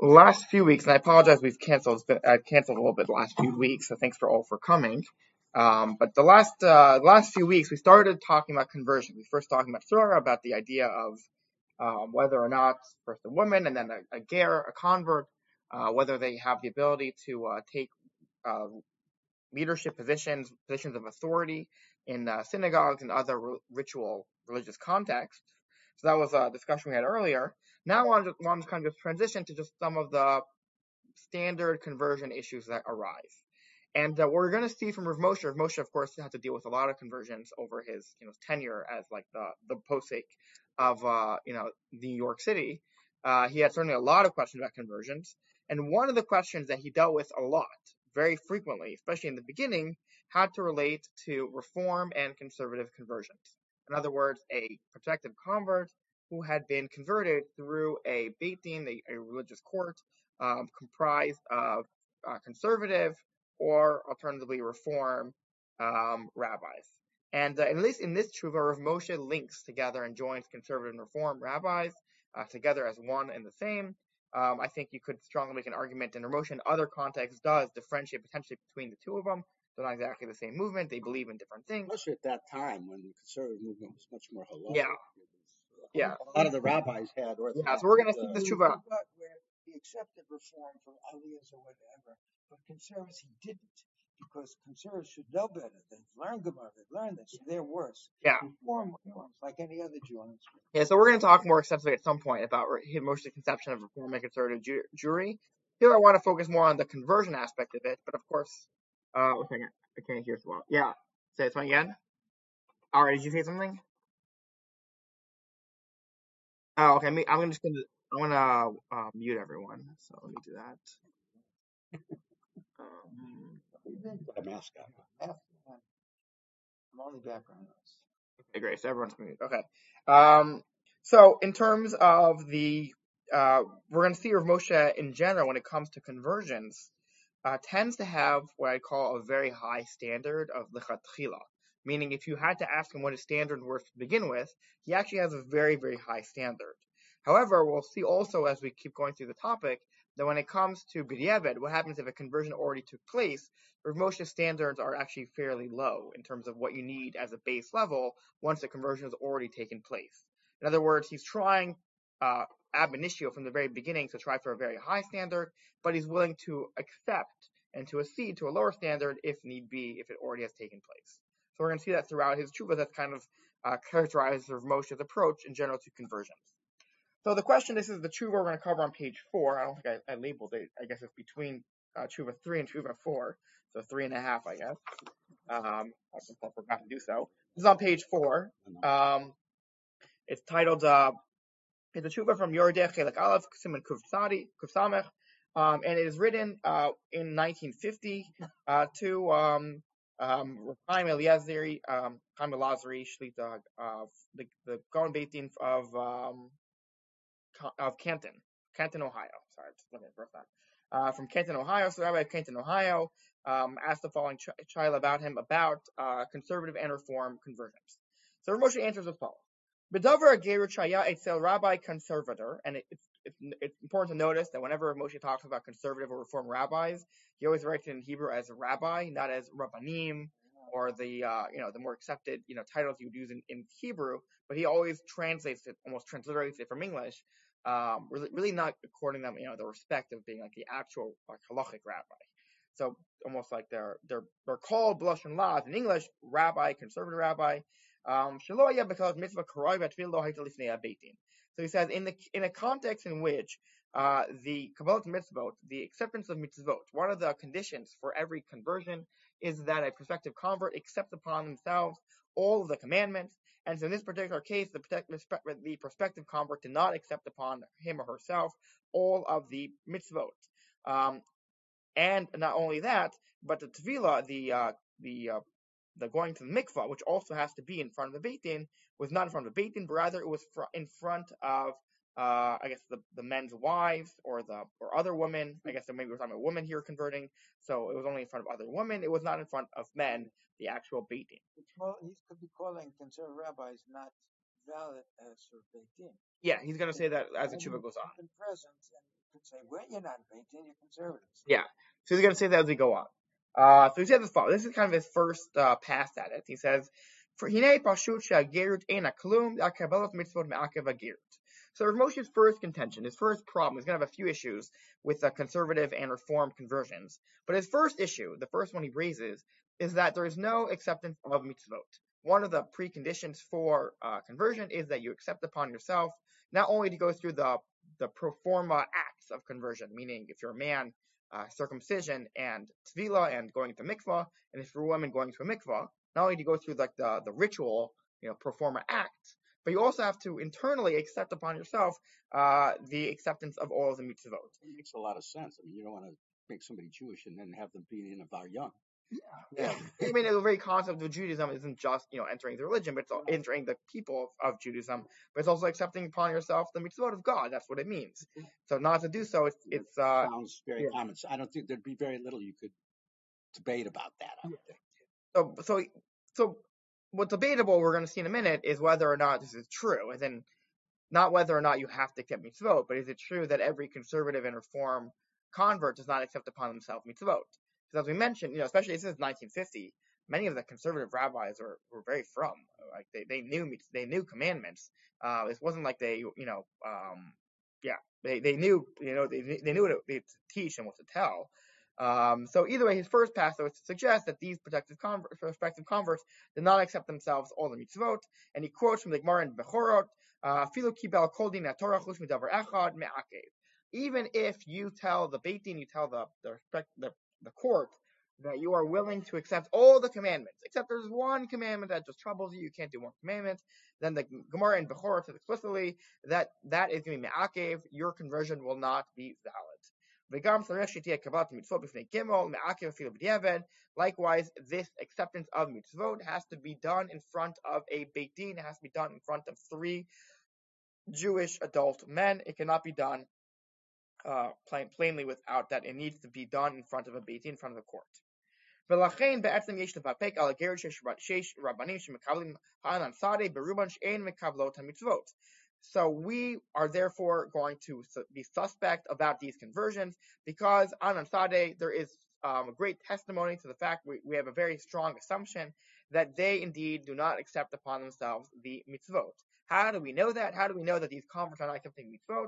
last few weeks, and I apologize, I've canceled a little bit the last few weeks, so thanks for all for coming. But the last few weeks, we started talking about conversion. We first talking about Surah, about the idea of whether or not first a woman and then a ger, a convert, whether they have the ability to take leadership positions of authority in synagogues and other ritual religious contexts. So that was a discussion we had earlier. Now I want to kind of transition to just some of the standard conversion issues that arise. And what we're going to see from Rav Moshe, of course, had to deal with a lot of conversions over his tenure as like the posek of New York City. He had certainly a lot of questions about conversions, and one of the questions that he dealt with a lot, very frequently, especially in the beginning, had to relate to reform and conservative conversions. In other words, a prospective convert who had been converted through a beit din, a religious court, comprised of conservative or alternatively reform rabbis. And at least in this tshuva, Rav Moshe links together and joins conservative and reform rabbis together as one and the same. I think you could strongly make an argument, and Rav Moshe in other contexts does differentiate potentially between the two of them. They're not exactly the same movement. They believe in different things. Especially at that time when the conservative movement was much more halachic. Yeah. Yeah. A lot of the rabbis had orthodox. Yeah, so we're going to see this tshuva. Where he accepted reform from Elias or whatever, but conservatives he didn't, because conservatives should know better. They've learned Gemara, they've learned this, they're worse. Yeah. Reform, like any other Jew on the street. Yeah, so we're going to talk more extensively at some point about Moshe's conception of reform and conservative Jewry. Here I want to focus more on the conversion aspect of it, but of course, one second, I can't hear so well. Yeah, say something again. All right, did you say something? Oh, okay. I'm gonna mute everyone. So let me do that. A mascot. I'm only background noise. Okay, great. So everyone's muted. Okay. So in terms of the, we're going to see Rav Moshe in general when it comes to conversions, tends to have what I call a very high standard of lechatchila. Meaning, if you had to ask him what his standard was to begin with, he actually has a very, very high standard. However, we'll see also as we keep going through the topic that when it comes to b'diavad, what happens if a conversion already took place? Rav Moshe's standards are actually fairly low in terms of what you need as a base level once the conversion has already taken place. In other words, he's trying ab initio from the very beginning to try for a very high standard, but he's willing to accept and to accede to a lower standard if need be, if it already has taken place. So we're going to see that throughout his tshuva. That kind of characterizes Rav Moshe's approach in general to conversions. So the question, this is the tshuva we're going to cover on page 4. I don't think I labeled it. I guess it's between tshuva 3 and tshuva 4. So 3.5, I guess. I forgot to do so. This is on page 4. It's titled, it's a tshuva from Yordeh Chelek Aleph, Siman Kuf Samech. And it is written in 1950 to Chaim Elazari, Shlita, the Gaon Beit Din of Canton, Ohio. Sorry, just looking at the first time. From Canton, Ohio. So Rabbi of Canton, Ohio, asked the following child about him about conservative and reform conversions. So Rav Moshe answers as follows: B'davar Geru Chaya Etzel Rabbi Conservator, and it's important to notice that whenever Rav Moshe talks about conservative or reform rabbis, he always writes it in Hebrew as rabbi, not as rabbanim, or the the more accepted titles you would use in Hebrew, but he always translates it, almost transliterates it from English, really not according them the respect of being like the actual like halachic rabbi. So almost like they're called b'lashon la'az in English, rabbi, conservative rabbi. So he says in a context in which the Kabbalat mitzvot, the acceptance of mitzvot, one of the conditions for every conversion is that a prospective convert accepts upon themselves all of the commandments. And so in this particular case, the prospective convert did not accept upon him or herself all of the mitzvot. And not only that, but the tevilah, the going to the mikvah, which also has to be in front of the beit din, was not in front of the beit din, but rather it was in front of I guess the men's wives or other women. I guess maybe we're talking about women here converting, so it was only in front of other women. It was not in front of men, the actual beit din. He could be calling conservative rabbis not valid as for beit din. Yeah, he's going to say that as the tshuva goes on. In presence and could say, well, you're not Beit Din, you're conservatives. Yeah. So he's going to say that as we go on. So he says as follows. This is kind of his first pass at it. He says, "For hinei pashut she'agerut eina klum akabelas mitzvot me'akev agerut." So Rav Moshe's first contention, his first problem, he's going to have a few issues with conservative and reform conversions. But his first issue, the first one he raises, is that there is no acceptance of mitzvot. One of the preconditions for conversion is that you accept upon yourself not only to go through the pro forma acts of conversion, meaning if you're a man, circumcision and tvila and going to mikvah, and if you're a woman going to a mikvah, not only do you go through like the ritual, pro forma acts, but you also have to internally accept upon yourself the acceptance of all of the mitzvot. It makes a lot of sense. I mean, you don't want to make somebody Jewish and then have them be in a Bar Young. Yeah. I mean, the very concept of Judaism isn't just, entering the religion, but it's entering the people of Judaism, but it's also accepting upon yourself the mitzvot of God. That's what it means. So not to do so, it's sounds very common. So I don't think there'd be very little you could debate about that. I would think. So what's debatable, we're going to see in a minute, is whether or not this is true, and then not whether or not you have to accept mitzvot, but is it true that every conservative and reform convert does not accept upon themselves mitzvot? Because as we mentioned, especially since 1950, many of the conservative rabbis were very from, like they knew commandments. It wasn't like they they knew they knew what to teach and what to tell. So either way, his first pass was to suggest that these prospective converts did not accept themselves all the mitzvot, and he quotes from the Gemara in Bechorot, "Filu kibel kol din haTorah chutz midavar echad me'akev." Even if you tell the Beit Din, you tell the court that you are willing to accept all the commandments, except there's one commandment that just troubles you can't do more commandments, then the Gemara in Bechorot says explicitly that is going to be me'akev, your conversion will not be valid. Likewise, this acceptance of mitzvot has to be done in front of a Beit Din. It has to be done in front of 3 Jewish adult men. It cannot be done plainly without that. It needs to be done in front of a Beit Din, in front of a court. ולכן בעצם יש לפקפק על הגרת שיש רבנים שמקבלים הענן שדה ברובן שאין מקבלות המצוות. So we are therefore going to be suspect about these conversions because Anan Sadeh, there is a great testimony to the fact we have a very strong assumption that they indeed do not accept upon themselves the mitzvot. How do we know that? How do we know that these converts are not accepting mitzvot?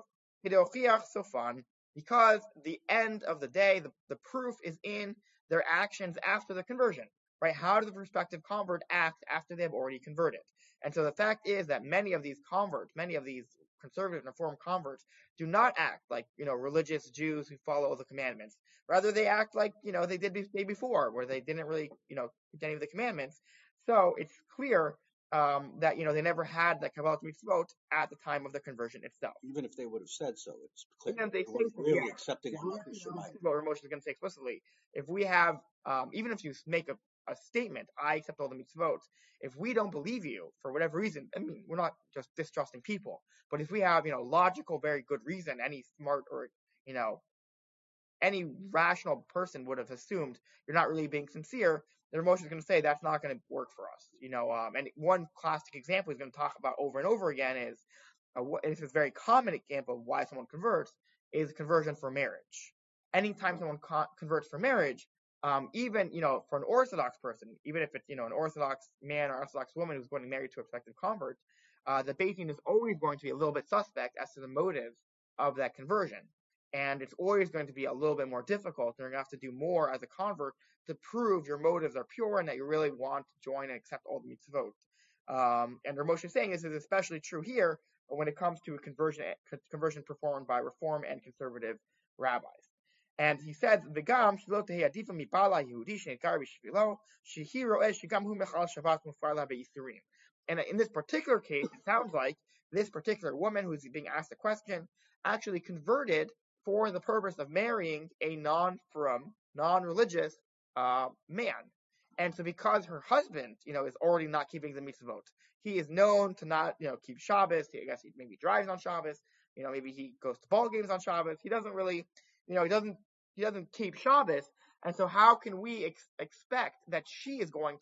Because the end of the day, the proof is in their actions after the conversion, right? How does the prospective convert act after they have already converted? And so the fact is that many of these converts, many of these conservative and reform converts do not act like, religious Jews who follow the commandments. Rather, they act like, they did the day before, where they didn't really, keep any of the commandments. So it's clear that, they never had that Kabbalah mitzvot at the time of the conversion itself. Even if they would have said so, it's clear. Even if they weren't really accepting it. What Rav Moshe is going to say explicitly. If we have, even if you make a statement, I accept all the mitzvot, if we don't believe you for whatever reason, I mean, we're not just distrusting people, but if we have, logical, very good reason, any smart or, any rational person would have assumed you're not really being sincere, the Rav Moshe is going to say that's not going to work for us. And one classic example he's going to talk about over and over again is, and this is a very common example of why someone converts, is conversion for marriage. Anytime someone converts for marriage, even, for an Orthodox person, even if it's, an Orthodox man or Orthodox woman who's going to marry to a prospective convert, the Beit Din is always going to be a little bit suspect as to the motives of that conversion. And it's always going to be a little bit more difficult. You're going to have to do more as a convert to prove your motives are pure and that you really want to join and accept all the mitzvot. And Rav Moshe is saying this is especially true here when it comes to a conversion performed by reform and conservative rabbis. And he said, "V'gam shelo tehei adifa mibala Yehudi shenikar b'shvilo shehi ro'eh shegam hu mechal Shabbat mufarla be'isurim." And in this particular case, it sounds like this particular woman who's being asked the question actually converted for the purpose of marrying a non-frum, non-religious man. And so because her husband, is already not keeping the mitzvot, he is known to not, keep Shabbos. I guess he maybe drives on Shabbos. Maybe he goes to ball games on Shabbos. He doesn't really, he doesn't keep Shabbos. And so how can we expect that she is going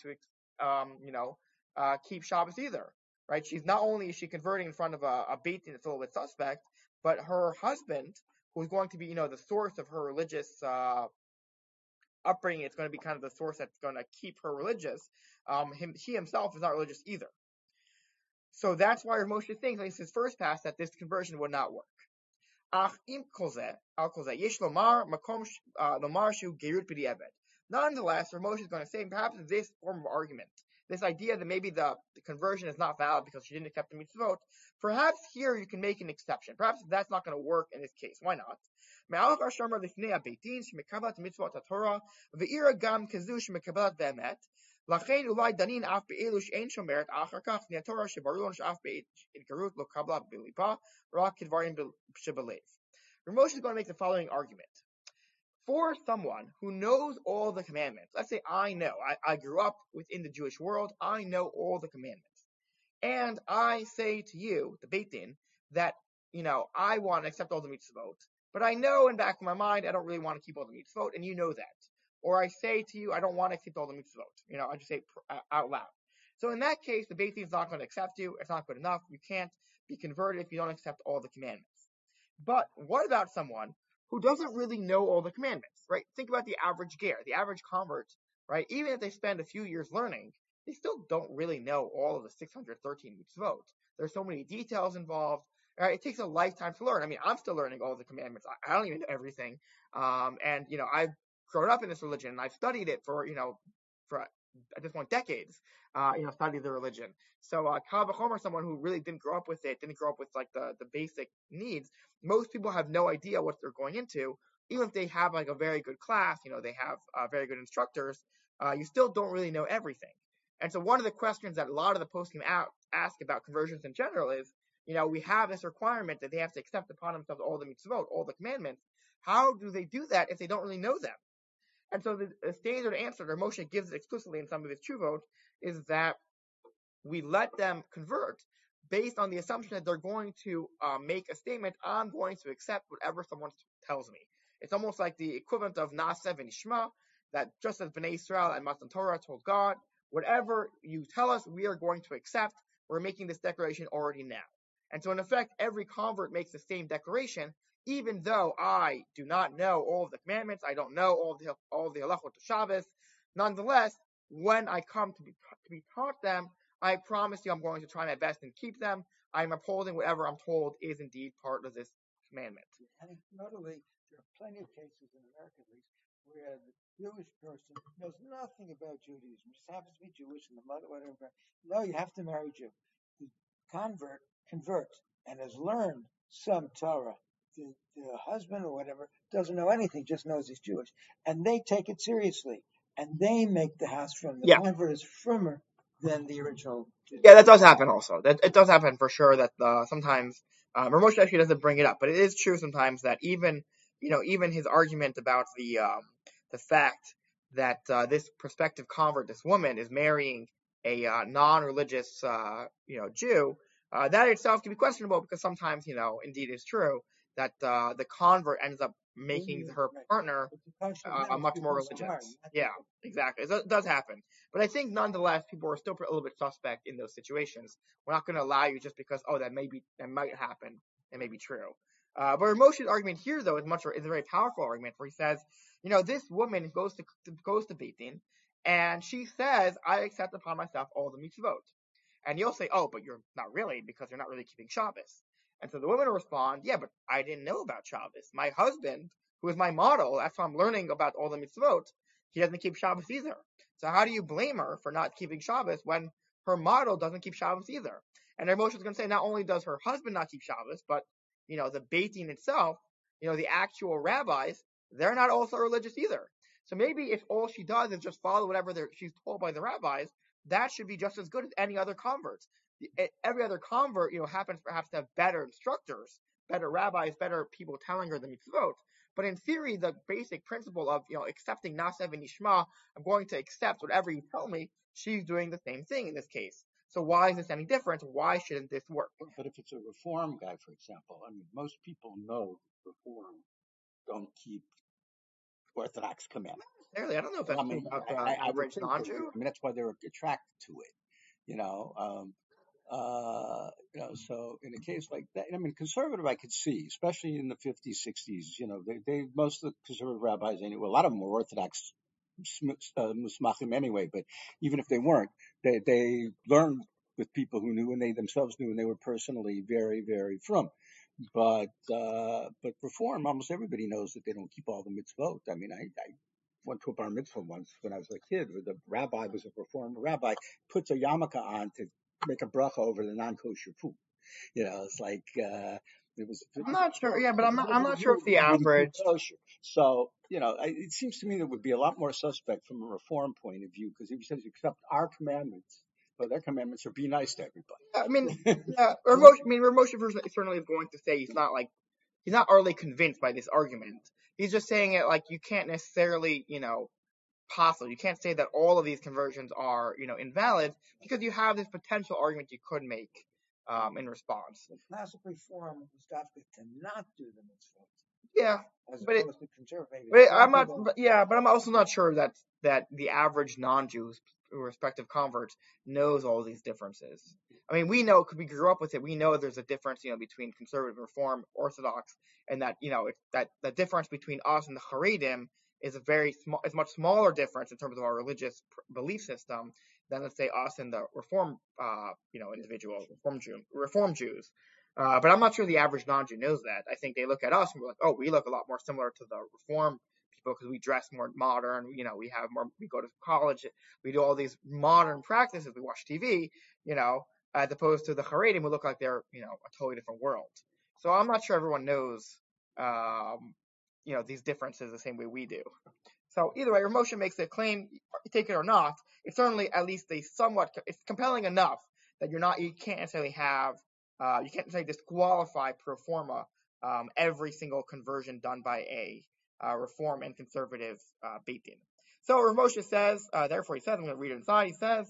to, keep Shabbos either, right? She's not only is she converting in front of a Beit Din that's a little bit suspect, but her husband, who's going to be, the source of her religious upbringing. It's going to be kind of the source that's going to keep her religious. He himself is not religious either. So that's why Rav Moshe thinks, at least his first pass, that this conversion would not work. Nonetheless, Rav Moshe is going to say perhaps this form of argument, this idea that maybe the conversion is not valid because she didn't accept the mitzvot, perhaps here you can make an exception. Perhaps that's not going to work in this case. Why not? לכן אולי דנין אף באלו שאין שומרת אחר כך מן התורה שברור לנו שאף בהתגרות לא קבלה בליבה רק כדברים שבלב. Rav Moshe is going to make the following argument. For someone who knows all the commandments, let's say I grew up within the Jewish world, I know all the commandments. And I say to you, the Beit Din, that, I want to accept all the mitzvot, but I know in the back of my mind I don't really want to keep all the mitzvot, and you know that. Or I say to you, I don't want to accept all the mitzvot. I just say out loud. So in that case, the Beit Din is not going to accept you. It's not good enough. You can't be converted if you don't accept all the commandments. But what about someone who doesn't really know all the commandments, right? Think about the average ger, the average convert, right? Even if they spend a few years learning, they still don't really know all of the 613 mitzvot. There's so many details involved. Right? It takes a lifetime to learn. I mean, I'm still learning all the commandments. I don't even know everything. And I've grown up in this religion and I've studied it for at this point decades. Studied the religion. So Kal v'chomer, someone who really didn't grow up with it, didn't grow up with like the basic needs. Most people have no idea what they're going into. Even if they have like a very good class, they have very good instructors, you still don't really know everything. And so one of the questions that a lot of the poskim ask about conversions in general is, we have this requirement that they have to accept upon themselves all the mitzvot, all the commandments. How do they do that if they don't really know them? And so the standard answer that Moshe gives explicitly in some of his tshuvot is that we let them convert based on the assumption that they're going to make a statement, I'm going to accept whatever someone tells me. It's almost like the equivalent of Na'aseh v'nishma, that just as Bnei Israel and Matan Torah told God, whatever you tell us, we are going to accept. We're making this declaration already now. And so in effect, every convert makes the same declaration, even though I do not know all of the commandments, I don't know all the halachot of Shabbos. Nonetheless, when I come to be taught them, I promise you I'm going to try my best and keep them. I'm upholding whatever I'm told is indeed part of this commandment. And notably, there are plenty of cases in America, at least, where the Jewish person knows nothing about Judaism, just happens to be Jewish and the mother, whatever. No, you have to marry Jew. The convert converts and has learned some Torah. The husband or whatever doesn't know anything, just knows he's Jewish. And they take it seriously. And they make the house from the convert is firmer than the original. Yeah, that does happen also. It does happen for sure that sometimes, Rav Moshe actually doesn't bring it up, but it is true sometimes that even his argument about the fact that this prospective convert, this woman, is marrying a non-religious Jew, that itself can be questionable because sometimes indeed it's true that the convert ends up making her partner much more religious. Yeah, exactly. It does happen. But I think nonetheless, people are still a little bit suspect in those situations. We're not going to allow you just because, that might happen. It may be true. But Rav Moshe's argument here, though, is a very powerful argument where he says, this woman goes to Beit Din and she says, I accept upon myself all the mitzvot. And you'll say, but you're not really, because you're not really keeping Shabbos. And so the woman will respond, yeah, but I didn't know about Shabbos. My husband, who is my model, that's why I'm learning about all the mitzvot, he doesn't keep Shabbos either. So how do you blame her for not keeping Shabbos when her model doesn't keep Shabbos either? And Rav Moshe is going to say not only does her husband not keep Shabbos, but, the Beit Din itself, the actual rabbis, they're not also religious either. So maybe if all she does is just follow whatever she's told by the rabbis, that should be just as good as any other converts. Every other convert, happens perhaps to have better instructors, better rabbis, better people telling her the mitzvot. But in theory, the basic principle of, accepting Na'aseh v'nishma, I'm going to accept whatever you tell me, she's doing the same thing in this case. So why is this any different? Why shouldn't this work? But if it's a Reform guy, for example, most people know Reform don't keep Orthodox commandments. Clearly, I don't know if that's true about the average non-Jew. That's why they're attracted to it. So in a case like that, I mean, conservative I could see, especially in the 50s, 60s. They most of the conservative rabbis anyway, a lot of them were Orthodox musmachim anyway. But even if they weren't, they learned with people who knew, and they themselves knew, and they were personally very, very frum. But reform, almost everybody knows that they don't keep all the mitzvot. I mean, I went to a bar mitzvah once when I was a kid, where the rabbi was a reform rabbi, puts a yarmulke on to make a bracha over the non-kosher food. It's like it was. I'm not sure. Yeah, but I'm not sure if Nobody the knew wouldn't keep average. kosher. So it seems to me that would be a lot more suspect from a reform point of view, because if he says accept our commandments, well, their commandments are be nice to I mean, everybody. yeah, Ramosha certainly is going to say he's not utterly convinced by this argument. He's just saying it like you can't necessarily, possible. You can't say that all of these conversions are, invalid, because you have this potential argument you could make in response. The classic reform was adopted to not do the mitzvot, Yeah, as but opposed to conservative. but I'm also not sure that the average non-Jews, respective converts, knows all these differences. I mean, we know because we grew up with it. We know there's a difference, between conservative, reform, Orthodox, and that that the difference between us and the Haredim is is much smaller difference in terms of our religious belief system than, let's say, us and the reform, individual reform Jews. But I'm not sure the average non-Jew knows that. I think they look at us and we're like, oh, we look a lot more similar to the reform people because we dress more modern. We have more. We go to college. We do all these modern practices. We watch TV. As opposed to the Haredim, who look like they're a totally different world. So I'm not sure everyone knows these differences the same way we do. So either way, Ramosha makes a claim, take it or not. It's certainly at least it's compelling enough that you can't necessarily disqualify pro forma every single conversion done by a reform and conservative Beit Din. So Ramosha says, therefore he says, I'm going to read it inside. He says,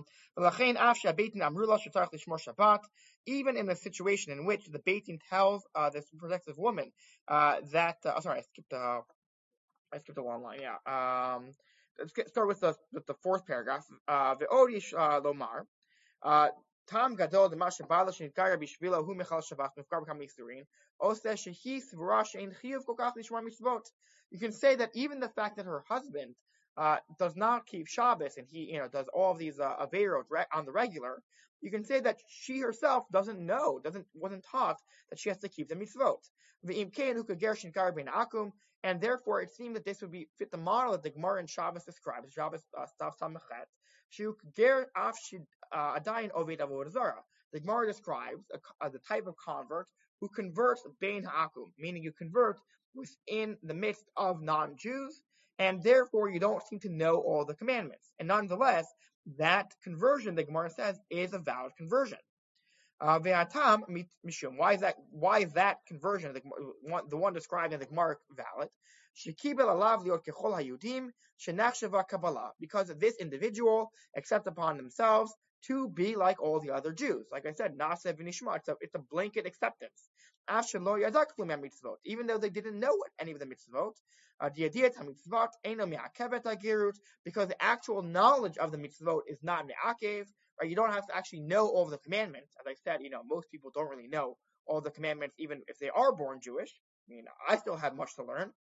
even in the situation in which the Beit Din tells this protective woman that, sorry, I skipped a long line. Yeah. Let's start with the fourth paragraph. Ve'odish lomar. Tam gadol d'ma shebala shenitgara bishvilo hu mechal Shabbat mifkar b'kam isurin. Ose shehi svura she'en chiyuv kol kach lishmar mitzvot. You can say that even the fact that her husband does not keep Shabbos and he does all of these averot on the regular, you can say that she herself wasn't taught that she has to keep the mitzvot. Ve'im kein hu kager shenitgara ben akum. And therefore, it seems that this would fit the model that the Gemara in Shabbos describes. Shabbos Stav Samachet. Shu ger afshid adayin oved avodah zara. The Gemara describes the type of convert who converts bein ha'akum, meaning you convert within the midst of non-Jews, and therefore you don't seem to know all the commandments. And nonetheless, that conversion, the Gemara says, is a valid conversion. Ve'atam mishum. Why is that conversion, the one described in the Gemara, valid? Shekibel alav liot kechol hayudim shenachshava kabbalah, because this individual accept upon themselves to be like all the other Jews. Like I said, nasev v'nishma. It's a blanket acceptance. After lo yadak klum mitzvot, even though they didn't know any of the mitzvot. Diadiyat hamitzvot eno me'akevet hagirut, because the actual knowledge of the mitzvot is not me'akev. Right? You don't have to actually know all of the commandments. As I said, most people don't really know all the commandments, even if they are born Jewish. I mean, I still have much to learn.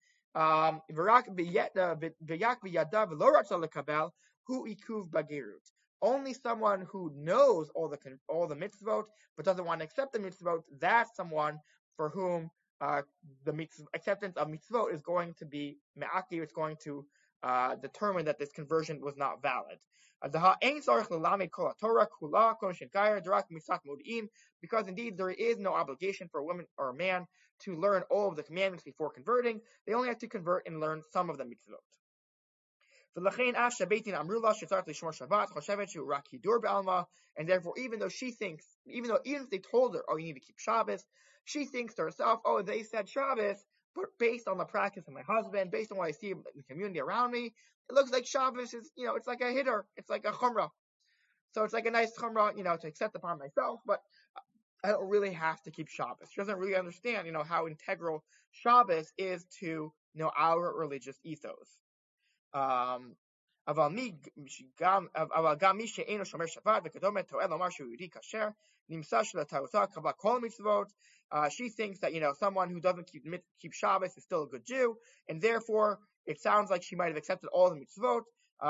Only someone who knows all the mitzvot but doesn't want to accept the mitzvot, that's someone for whom the acceptance of mitzvot is going to be me'akiv. It's going to determine that this conversion was not valid. Because indeed there is no obligation for a woman or a man to learn all of the commandments before converting. They only have to convert and learn some of the mitzvot. And therefore, even if they told her, oh, you need to keep Shabbos, she thinks to herself, oh, they said Shabbos, but based on the practice of my husband, based on what I see in the community around me, it looks like Shabbos is, it's like a hitter, it's like a chumrah. So it's like a nice chumrah, to accept upon myself, but I don't really have to keep Shabbos. She doesn't really understand, how integral Shabbos is to, our religious ethos. אבל גם מי שאינו שומר שבת וכדומה טועה לומר שהוא יהודי כשר, נמצא שלטעותה קבלה כל מצוות. She thinks that, someone who doesn't keep Shabbos is still a good Jew, and therefore it sounds like she might have accepted all the mitzvot.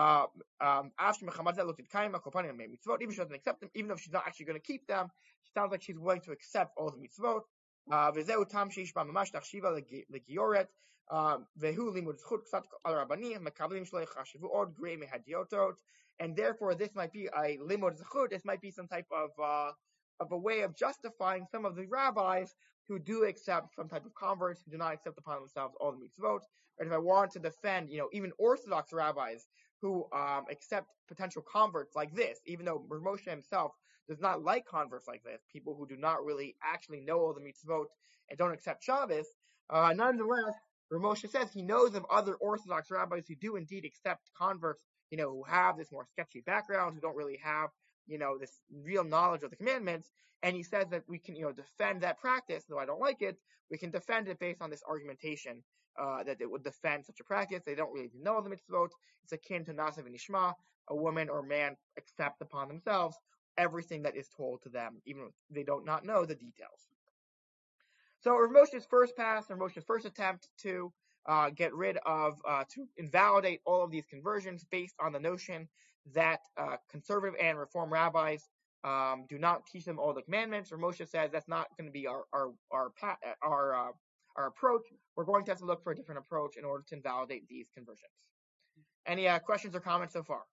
Even if she doesn't accept them, even though she's not actually going to keep them, it sounds like she's willing to accept all the mitzvot. וזהו טעם שיש בה ממש תחשיבה לגיורת, והוא לימוד זכות קצת על הרבנים, מקבלים שלא יחשבו עוד גרי מהדיוטות, and therefore this might be a limud zechut. This might be some type of a way of justifying some of the rabbis who do accept some type of converts, who do not accept upon themselves all the mitzvot. And if I want to defend, even Orthodox rabbis who accept potential converts like this, even though Rav Moshe himself does not like converts like this, people who do not really actually know all the mitzvot and don't accept Shabbos, nonetheless, Rav Moshe says he knows of other Orthodox rabbis who do indeed accept converts, who have this more sketchy background, who don't really have, this real knowledge of the commandments. And he says that we can, defend that practice, though I don't like it, we can defend it based on this argumentation, that it would defend such a practice. They don't really know the mitzvot. It's akin to Nasav and Nishma. A woman or man accept upon themselves everything that is told to them, even if they do not know the details. So Rav Moshe's first pass, Rav Moshe's first attempt to get rid of, to invalidate all of these conversions based on the notion that conservative and reform rabbis do not teach them all the commandments. Rav Moshe says that's not going to be our approach. We're going to have to look for a different approach in order to invalidate these conversions. Any questions or comments so far?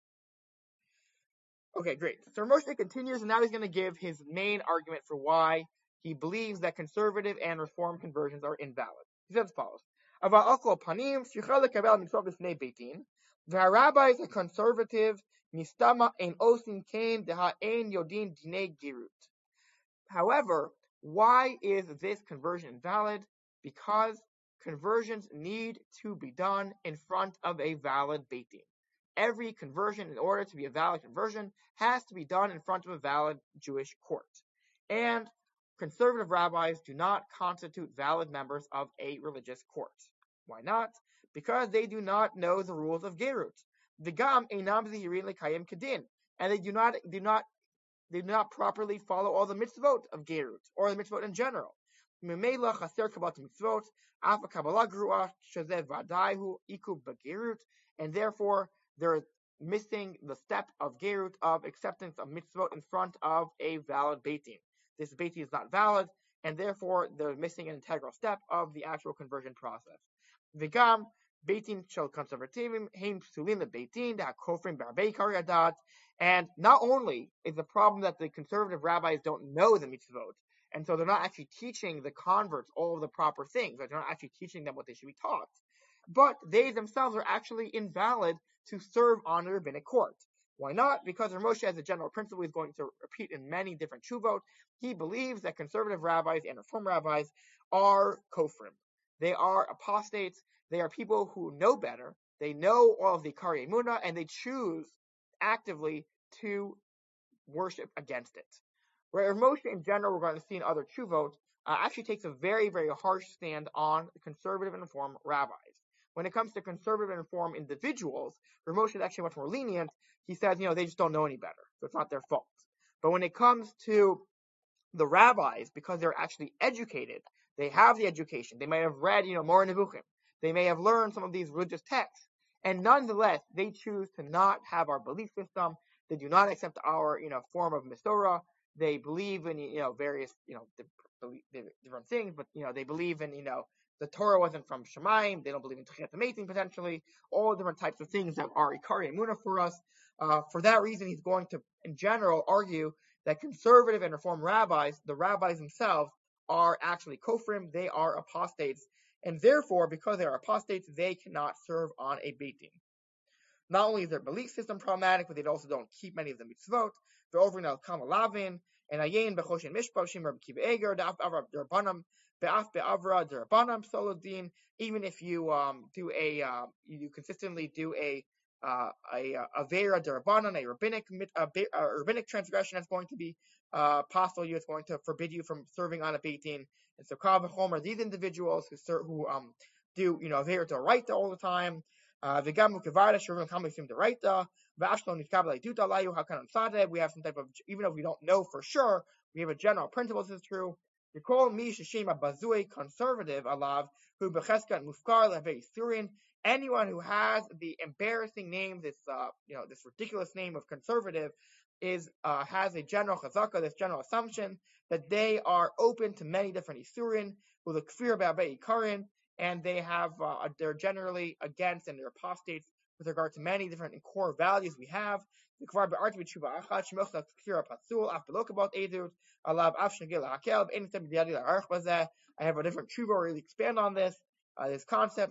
Okay, great. So Rav Moshe continues, and now he's going to give his main argument for why he believes that conservative and reform conversions are invalid. He says as follows: the rabbis are conservative. However, why is this conversion invalid? Because conversions need to be done in front of a valid Beit Din. Every conversion, in order to be a valid conversion, has to be done in front of a valid Jewish court. And conservative rabbis do not constitute valid members of a religious court. Why not? Because they do not know the rules of Gerut. V'gam einam zihirin lekayim kedin, and they do not properly follow all the mitzvot of Gerut, or the mitzvot in general. Memela chaser kabbalat mitzvot, afa kabbalah grua shezeh vadaihu ikub b'gerut, and therefore they're missing the step of Gerut, of acceptance of mitzvot in front of a valid Beit Din. This Beit Din is not valid, and therefore they're missing an integral step of the actual conversion process. V'gam Beit Din shel conservativim hein psulim leBeit Din dehakofrim b'arbei karei hadat. And not only is the problem that the conservative rabbis don't know the mitzvot, and so they're not actually teaching the converts all of the proper things, they're not actually teaching them what they should be taught, but they themselves are actually invalid to serve on a rabbinic court. Why not? Because Rav Moshe, as a general principle, is going to repeat in many different tshuvot. He believes that conservative rabbis and reform rabbis are kofrim. They are apostates. They are people who know better. They know all of the Karei Emunah, and they choose actively to worship against it. Where Rav Moshe in general, we're going to see in other tshuvot, actually takes a very, very harsh stand on conservative and reform rabbis. When it comes to conservative and reform individuals, Rav Moshe is actually much more lenient. He says, they just don't know any better, so it's not their fault. But when it comes to the rabbis, because they're actually educated, they have the education, they may have read, more Nevuchim, they may have learned some of these religious texts, and nonetheless, they choose to not have our belief system. They do not accept our, form of Mesorah. They believe in, various, different things, but, they believe in, the Torah wasn't from Shemaim. They don't believe in Techiyat HaMeitim, potentially. All different types of things that are Ikari Emunah for us. For that reason, he's going to, in general, argue that conservative and reform rabbis, the rabbis themselves, are actually kofrim. They are apostates. And therefore, because they are apostates, they cannot serve on a Beit Din. Not only is their belief system problematic, but they also don't keep many of the mitzvot. They're over now Kama Lavin, and Ayin, Bechoshen Mishpashim, Rabbi Kiva Eger, Da'af Avra Derbanam, Be'af Be'avra Derbanam Solodin. Even if you you consistently do a Avera Derbanan, a rabbinic transgression that's going to be possible, it's going to forbid you from serving on a Beit Din. And so Kav V'chomer, these individuals who do Avera Doraita all the time, V'gam ukavada shurun kam l'sim deraita. V'ashlo nitkabel duta layu hakan sadeh. We have some type of, even if we don't know for sure, we have a general principle this is true. Yikol mi sheshema bazui conservative alav who becheska mufkar levei surin. Anyone who has the embarrassing name, this this ridiculous name of conservative, has a general chazaka, this general assumption that they are open to many different isurin, who look fear about ikarin, and they're generally against and they're apostates with regard to many different core values we have. I have a different tshuva where really expand on this concept.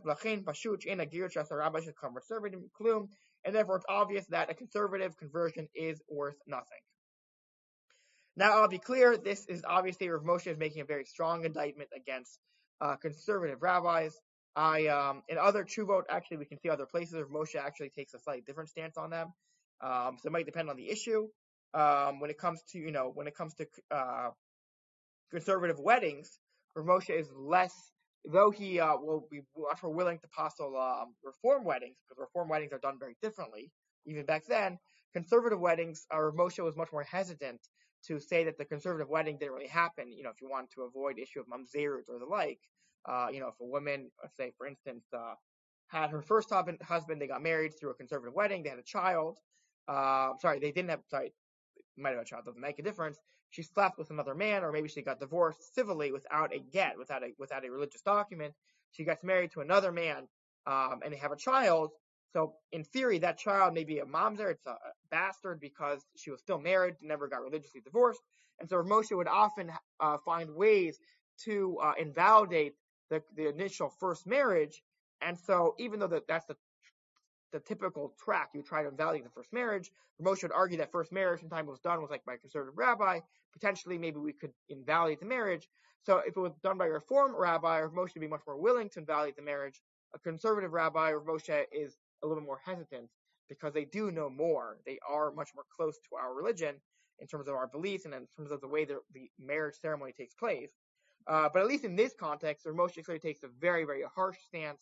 And therefore it's obvious that a conservative conversion is worth nothing. Now I'll be clear, this is obviously Rav Moshe is making a very strong indictment against conservative rabbis. In other tshuvot, actually we can see other places Rav Moshe actually takes a slightly different stance on them. So it might depend on the issue. When it comes to conservative weddings, Rav Moshe is less, though he will be much more willing to apostle reform weddings, because reform weddings are done very differently. Even back then, conservative weddings, Rav Moshe was much more hesitant to say that the conservative wedding didn't really happen. If you want to avoid issue of mamzerut or the like, if a woman, let's say for instance, had her first husband, they got married through a conservative wedding, they had a child. They didn't have. Might have a child, doesn't make a difference. She slept with another man, or maybe she got divorced civilly without a get, without a religious document. She gets married to another man, and they have a child. So in theory, that child may be a mamzer, it's a bastard because she was still married, never got religiously divorced. And so Moshe would often find ways to invalidate the initial first marriage. And so even though that's the typical track, you try to invalidate the first marriage. Moshe would argue that first marriage sometime was done was like by a conservative rabbi. Potentially, maybe we could invalidate the marriage. So if it was done by a reform rabbi, Moshe would be much more willing to invalidate the marriage. A conservative rabbi, Moshe, is a little more hesitant because they do know more. They are much more close to our religion in terms of our beliefs and in terms of the way the marriage ceremony takes place. But at least in this context, Moshe clearly takes a very, very harsh stance.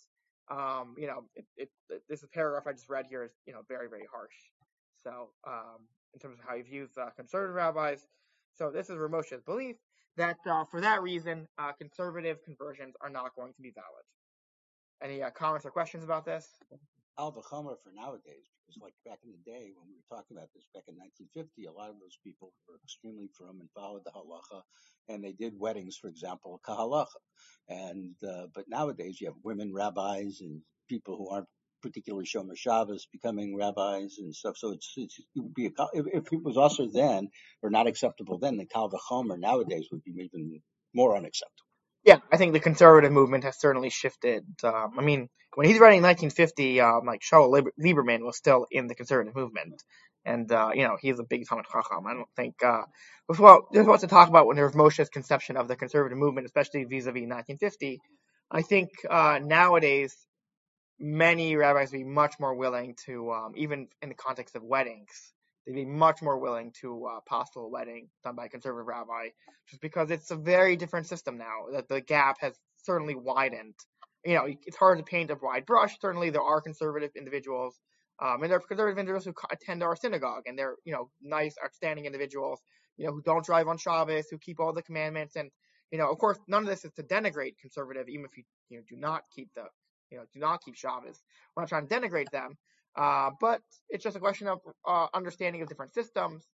This paragraph I just read here is, very, very harsh. So, in terms of how he views conservative rabbis. So this is Rav Moshe's belief that for that reason, conservative conversions are not going to be valid. Any comments or questions about this? Al v'chomer for nowadays, because like back in the day when we were talking about this back in 1950, a lot of those people were extremely frum and followed the halacha, and they did weddings, for example, kahalacha. And but nowadays you have women rabbis and people who aren't particularly shomer Shabbos becoming rabbis and stuff. So it would be if it was also then or not acceptable then, the kal v'chomer nowadays would be even more unacceptable. Yeah, I think the conservative movement has certainly shifted. When he's writing 1950, like Shaul Lieberman was still in the conservative movement, and he's a big Talmid Chacham. I don't think there's what to talk about when there's Moshe's conception of the conservative movement, especially vis-a-vis 1950. I think nowadays many rabbis would be much more willing to, even in the context of weddings, they'd be much more willing to apostle a wedding done by a conservative rabbi, just because it's a very different system now. That the gap has certainly widened. It's hard to paint a wide brush. Certainly, there are conservative individuals, and there are conservative individuals who attend our synagogue, and they're nice, outstanding individuals, who don't drive on Shabbos, who keep all the commandments, and of course, none of this is to denigrate conservative, even if you do not keep Shabbos. We're not trying to denigrate them, but it's just a question of understanding of different systems.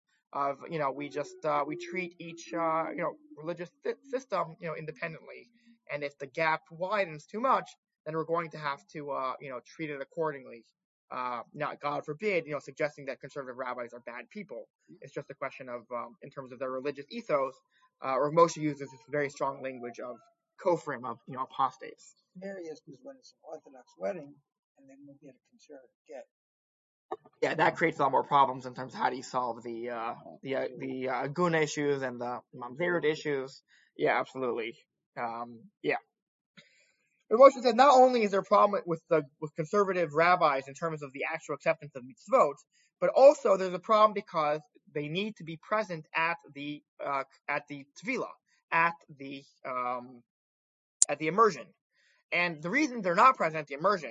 We treat each religious system independently, and if the gap widens too much, then we're going to have to treat it accordingly. Not, God forbid, suggesting that conservative rabbis are bad people. It's just a question of in terms of their religious ethos, or Moshe uses this very strong language of kofrim, of apostates. Scariest is when it's an Orthodox wedding and they won't get a conservative get. Yeah, that creates a lot more problems in terms of how do you solve the guna issues and the mamzerut issues. Yeah, absolutely. Yeah. But Moshe said not only is there a problem with conservative rabbis in terms of the actual acceptance of mitzvot, but also there's a problem because they need to be present at the tevilah, at the immersion. And the reason they're not present at the immersion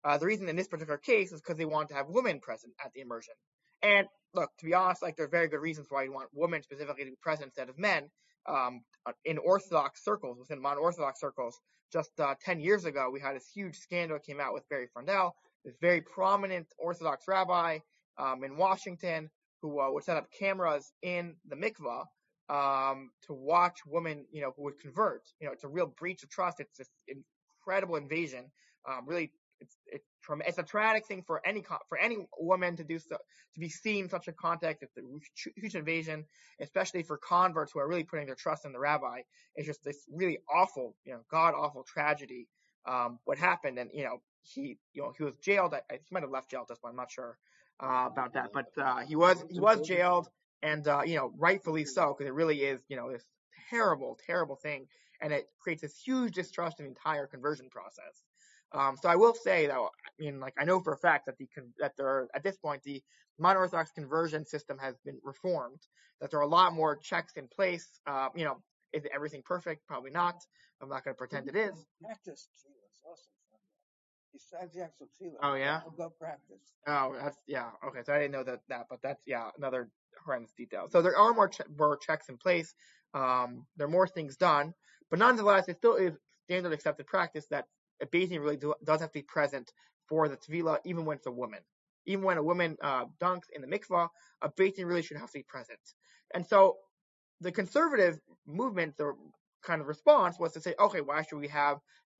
The reason in this particular case is because they want to have women present at the immersion. And look, to be honest, like there's very good reasons why you want women specifically to be present instead of men. In Orthodox circles, within modern Orthodox circles, just 10 years ago, we had this huge scandal that came out with Barry Frundell, this very prominent Orthodox rabbi in Washington who would set up cameras in the mikvah to watch women, who would convert. It's a real breach of trust. It's this incredible invasion. Really, it's a traumatic thing for any woman to do so, to be seen in such a context. It's a huge invasion, especially for converts who are really putting their trust in the rabbi. It's just this really awful, god awful tragedy. What happened, and he was jailed. He might have left jail at this point. I'm not sure about that, but he was jailed, and rightfully so, because it really is this terrible, terrible thing, and it creates this huge distrust in the entire conversion process. So I will say that I know for a fact that at this point the modern Orthodox conversion system has been reformed. That there are a lot more checks in place. Is everything perfect? Probably not. I'm not going to pretend it is. Practice tefillah is also fun. Besides the actual tefillah. Oh yeah. I'll go practice. Oh, that's okay. So I didn't know that, but that's another horrendous detail. So there are more checks in place. There are more things done, but nonetheless, it still is standard accepted practice that a Beit Din really does have to be present for the tevilah, even when it's a woman. Even when a woman dunks in the mikvah, a Beit Din really should have to be present. And so the conservative movement, the kind of response was to say, okay, why should we have,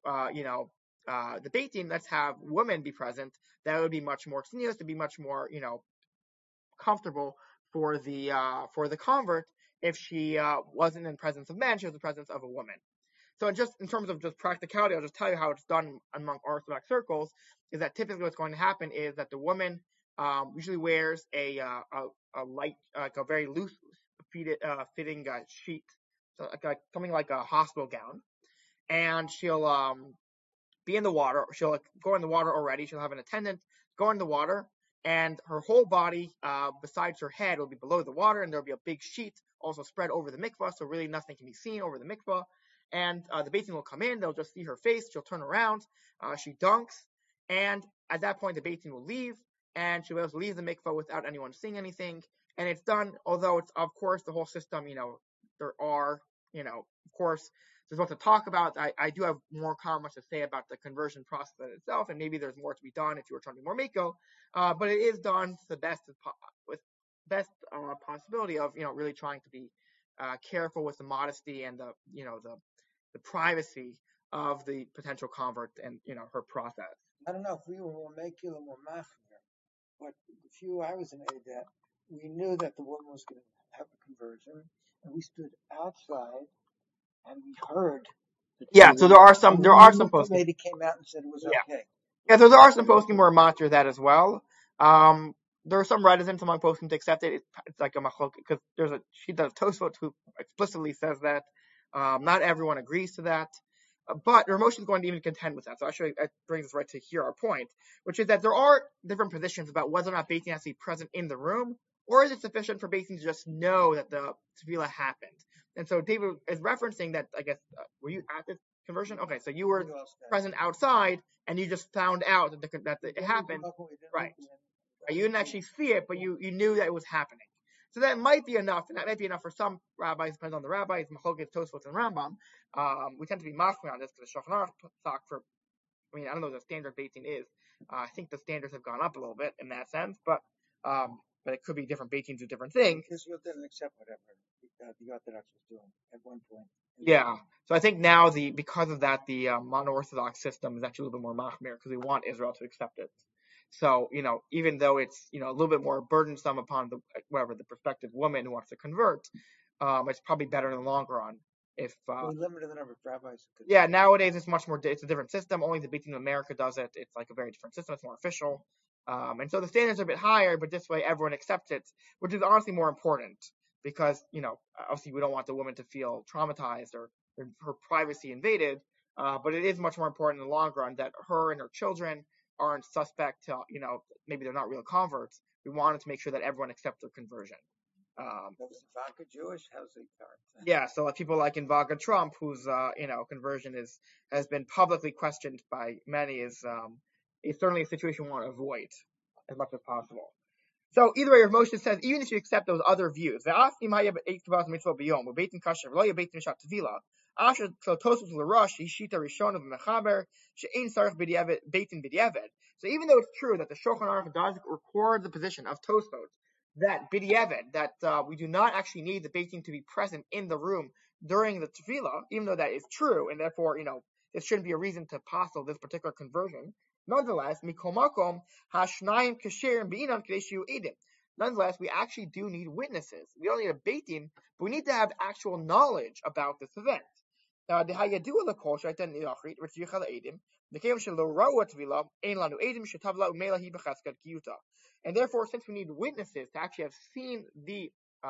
the Beit Din? Let's have women be present. That would be much more tznius, to be much more, comfortable for the convert if she wasn't in presence of men, she was in presence of a woman. So just in terms of just practicality, I'll just tell you how it's done among Orthodox circles. Is that typically what's going to happen is that the woman usually wears a light, like a very loose fitting sheet, so something like a hospital gown, and she'll be in the water. She'll go in the water already. She'll have an attendant go in the water, and her whole body, besides her head, will be below the water, and there'll be a big sheet also spread over the mikvah, so really nothing can be seen over the mikvah. And the Beit Din will come in. They'll just see her face. She'll turn around. She dunks, and at that point, the Beit Din will leave, and she'll be able to leave the mikvah without anyone seeing anything. And it's done. Although it's, of course, the whole system. There are, of course, there's what to talk about. I do have more comments to say about the conversion process itself, and maybe there's more to be done if you were trying to be more mako. But it is done to the best possibility of really trying to be careful with the modesty and the privacy of the potential convert and her process. I don't know if we were more makil or more machmir, but the few I was in Eidat, we knew that the woman was going to have a conversion, and we stood outside and we heard. Yeah, so there are some poskim. The lady came out and said it was okay. Yeah, so there are some poskim who are matir that as well. There are some reticence among poskim to accept it. It's like a machlok, because there's a sheet of Tosfot who explicitly says that. Not everyone agrees to that. But Rav Moshe is going to even contend with that. So actually, that brings us right to here our point, which is that there are different positions about whether or not Beit Din has to be present in the room, or is it sufficient for Beit Din to just know that the tevilah happened? And so David is referencing that, I guess, were you at this conversion? Okay, so you were present outside, and you just found out that it happened. Right. You didn't actually see it, but you knew that it was happening. So that might be enough, and that might be enough for some rabbis, depends on the rabbis, Machlokes, Tosfot, and Rambam. We tend to be machmir on this because the Shulchan Aruch talk for, I don't know what the standard Beit Din is. I think the standards have gone up a little bit in that sense, but it could be different Beit Dins do different things. Israel didn't accept whatever the Orthodox was doing at one point. Yeah, so I think now because of that, the mono-Orthodox system is actually a little bit more machmir because we want Israel to accept it. So, even though it's, a little bit more burdensome upon the prospective woman who wants to convert, it's probably better in the long run if. We limited the number of rabbis. Yeah, nowadays it's it's a different system. Only the Beit Din of America does it. It's like a very different system. It's more official. And so the standards are a bit higher, but this way everyone accepts it, which is honestly more important because, obviously we don't want the woman to feel traumatized or her privacy invaded. But it is much more important in the long run that her and her children aren't suspect to, maybe they're not real converts. We wanted to make sure that everyone accepts their conversion. Was Ivanka Jewish? How's the current? Yeah, so people like Ivanka Trump, whose conversion has been publicly questioned by many, is is certainly a situation we want to avoid as much as possible. So either way, Rav Moshe says, even if you accept those other views, so Tosos l'Rosh, Shita Rishon of Mechaber, She'ein Sarich Beitin B'diavad. So even though it's true that the Shulchan Aruch does record the position of Tosfot that B'diavad, that we do not actually need the Beitin to be present in the room during the Tefillah, even though that is true, and therefore, this shouldn't be a reason to apostle this particular conversion. Nonetheless, Mikol Makom Hashnayim Kasher B'inan Kadeshu Edim. Nonetheless, we actually do need witnesses. We don't need a beitin, but we need to have actual knowledge about this event. And therefore, since we need witnesses to actually have seen the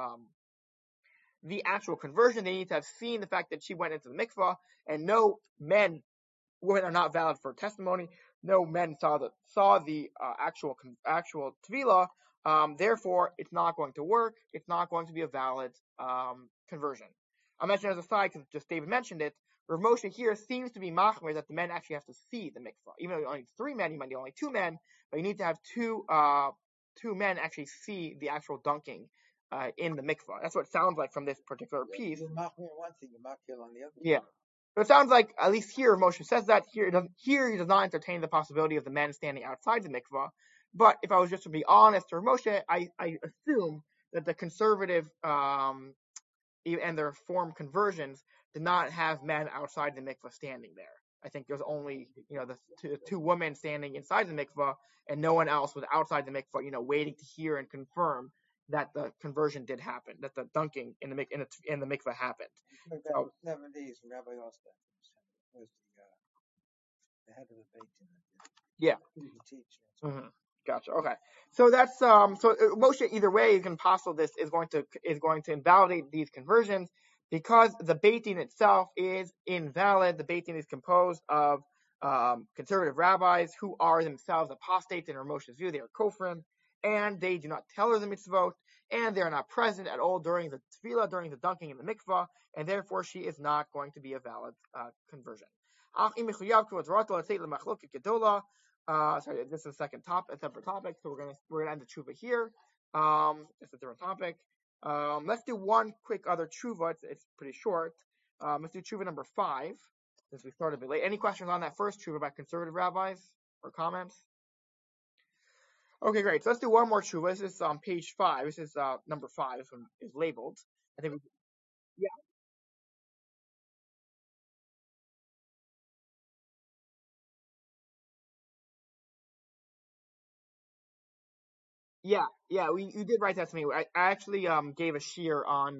actual conversion, they need to have seen the fact that she went into the mikvah, and no women are not valid for testimony. No men saw the actual tevilah. Therefore, it's not going to work. It's not going to be a valid conversion. I'll mention as a side, because just David mentioned it, Rav Moshe here seems to be machmir that the men actually have to see the mikvah. Even though you only need 3 men, you might need only 2 men, but you need to have two men actually see the actual dunking in the mikvah. That's what it sounds like from this particular piece. You're machmir on one thing, you're machmir on the other. Yeah. So it sounds like, at least here, Moshe says that. Here he does not entertain the possibility of the men standing outside the mikvah. But if I was just to be honest to Moshe, I assume that the conservative and their Reform conversions did not have men outside the mikvah standing there. I think there's only, the two women standing inside the mikvah, and no one else was outside the mikvah, waiting to hear and confirm that the conversion did happen, that the dunking in the mikvah happened. So, 70s, Rabbi Ostab was the head of the Beit Din. Yeah. He teach. Mm-hmm. Gotcha. Okay. So that's so Moshe, either way, is impossible. This is going to invalidate these conversions because the Beit Din itself is invalid. The Beit Din is composed of conservative rabbis who are themselves apostates in Rav Moshe's view. They are kofrim, and they do not tell her the mitzvot, and they are not present at all during the tefillah, during the dunking in the mikvah, and therefore she is not going to be a valid conversion. Sorry, this is a separate topic, so we're gonna end the tshuva here. It's a different topic. Let's do one quick other tshuva. It's pretty short. Let's do tshuva number 5, since we started a bit late. Any questions on that first tshuva about conservative rabbis or comments? Okay, great. So let's do one more tshuva. This is on page 5. This is number 5. This one is labeled. I think. Yeah. Yeah, you did write that to me. I actually gave a shiur on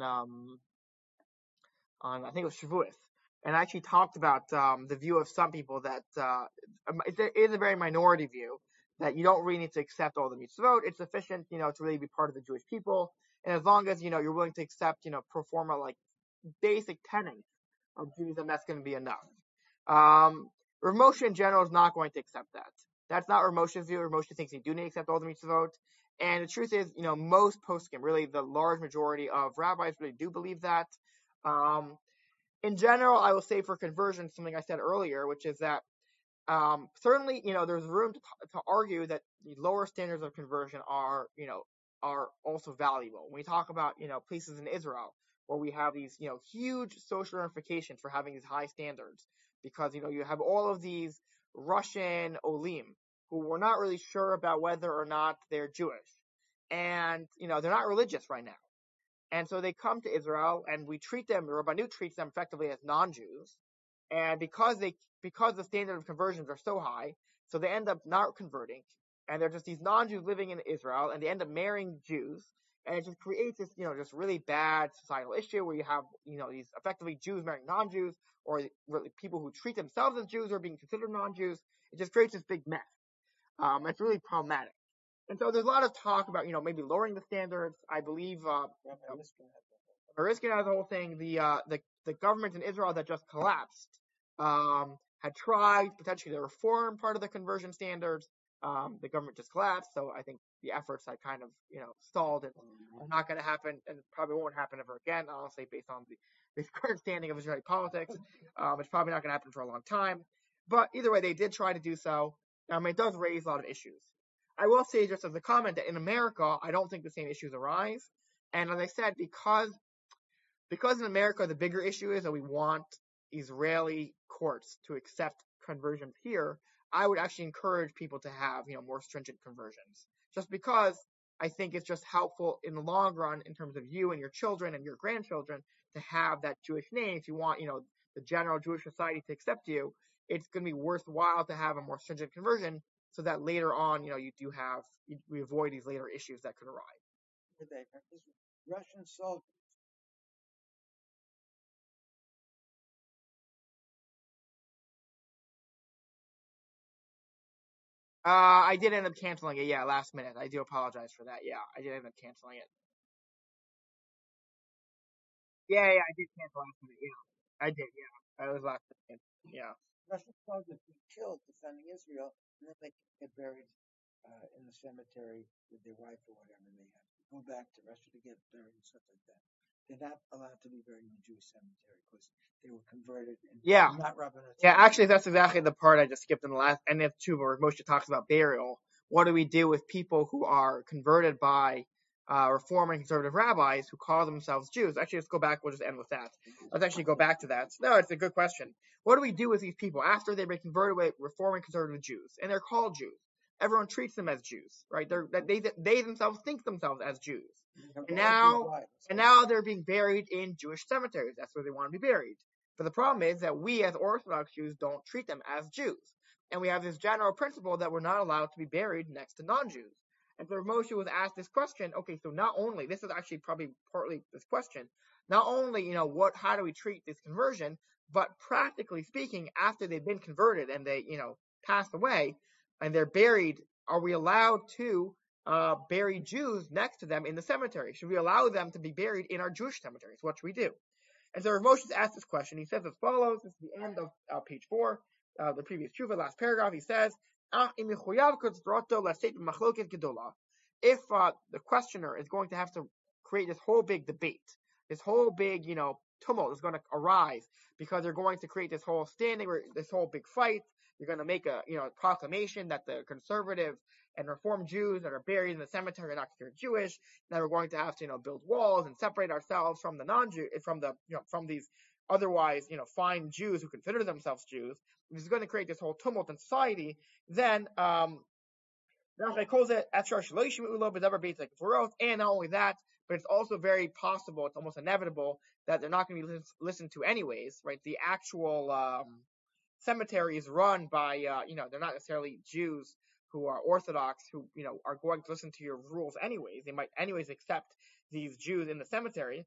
I think it was Shavuos, and I actually talked about the view of some people that it is a very minority view that you don't really need to accept all the mitzvot. It's sufficient, to really be part of the Jewish people, and as long as you're willing to accept, pro forma, like basic tenets of Judaism, that's going to be enough. Rav Moshe in general is not going to accept that. That's not Rav Moshe's view. Rav Moshe thinks you do need to accept all the mitzvot. And the truth is, most poskim, really the large majority of rabbis really do believe that. In general, I will say for conversion, something I said earlier, which is that certainly, there's room to argue that the lower standards of conversion are also valuable. When we talk about, places in Israel where we have these, huge social ramifications for having these high standards, because, you have all of these Russian olim who were not really sure about whether or not they're Jewish. And, they're not religious right now. And so they come to Israel, and we treat them, the Rabbanut treats them effectively as non-Jews. And because the standard of conversions are so high, so they end up not converting. And they're just these non-Jews living in Israel, and they end up marrying Jews. And it just creates this, just really bad societal issue where you have, these effectively Jews marrying non-Jews, or really people who treat themselves as Jews or being considered non-Jews. It just creates this big mess. It's really problematic. And so there's a lot of talk about, maybe lowering the standards. I believe, Riskin has the whole thing. The government in Israel that just collapsed, had tried potentially to reform part of the conversion standards. The government just collapsed, so I think the efforts had kind of, stalled and are not going to happen, and probably won't happen ever again, honestly, based on the current standing of Israeli politics. It's probably not going to happen for a long time. But either way, they did try to do so. It does raise a lot of issues. I will say, just as a comment, that in America, I don't think the same issues arise. And as I said, because in America the bigger issue is that we want Israeli courts to accept conversions here, I would actually encourage people to have, more stringent conversions. Just because I think it's just helpful in the long run in terms of you and your children and your grandchildren to have that Jewish name. If you want, the general Jewish society to accept you, it's going to be worthwhile to have a more stringent conversion so that later on, we avoid these later issues that could arise. Russian soldiers. I did end up canceling it, yeah, last minute. I do apologize for that. Yeah, I did end up canceling it. Yeah, I did cancel last minute. Yeah, I did. Yeah, I was last minute. Yeah. Russian soldiers were killed defending Israel, and then they get buried in the cemetery with their wife or whatever. They have to go back to Russia to get buried and stuff like that. They're not allowed to be buried in the Jewish cemetery because they were converted and not Rabbanat. Yeah, actually, that's exactly the part I just skipped in the last NF2 where Moshe talks about burial. What do we do with people who are converted by Reform and conservative rabbis who call themselves Jews? Actually, let's go back. We'll just end with that. Let's actually go back to that. No, it's a good question. What do we do with these people after they've been converted by Reform and conservative Jews and they're called Jews? Everyone treats them as Jews, right? They themselves think themselves as Jews, and now they're being buried in Jewish cemeteries. That's where they want to be buried. But the problem is that we as Orthodox Jews don't treat them as Jews. And we have this general principle that we're not allowed to be buried next to non-Jews. And so Moshe was asked this question, okay, so not only, this is actually probably partly this question, not only, how do we treat this conversion, but practically speaking, after they've been converted and they, passed away and they're buried, are we allowed to bury Jews next to them in the cemetery? Should we allow them to be buried in our Jewish cemeteries? What should we do? And so Rav Moshe asked this question. He says as follows. This is the end of page 4, the previous tshuva, last paragraph. He says, if the questioner is going to have to create this whole big debate, this whole big, tumult is going to arise because they're going to create this whole this whole big fight. You're going to make a, proclamation that the conservative and Reform Jews that are buried in the cemetery are not considered Jewish. That we're going to have to, build walls and separate ourselves from the non-Jew, from these otherwise, fine Jews who consider themselves Jews. This is going to create this whole tumult in society. Then, and not only that, but it's also very possible, it's almost inevitable that they're not going to be listened to anyways, right? The actual cemetery is run by, they're not necessarily Jews who are Orthodox, who, are going to listen to your rules anyways. They might anyways accept these Jews in the cemetery.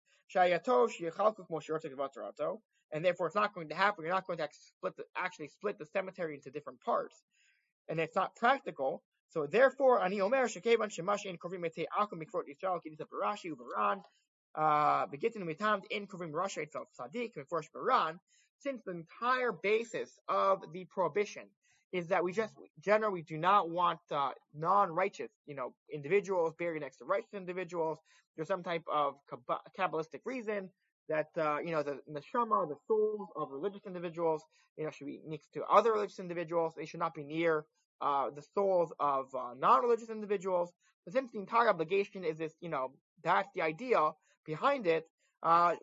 And therefore it's not going to happen. You're not going to actually split the cemetery into different parts. And it's not practical. So therefore, Ani Omer, Shekevan, Shemashin, Kovim Mete, Akum, Mikfort, Yisrael, Kidisa, Barashi, Ubaran, Begitin, Mitam, in Kovim, Russia, itself, Sadiq, Mikforsh, Baran, since the entire basis of the prohibition is that we do not want non-righteous, individuals buried next to righteous individuals. There's some type of Kabbalistic reason that, the neshama, the souls of religious individuals, should be next to other religious individuals. They should not be near the souls of non-religious individuals. But since the entire obligation is this, that's the idea behind it. And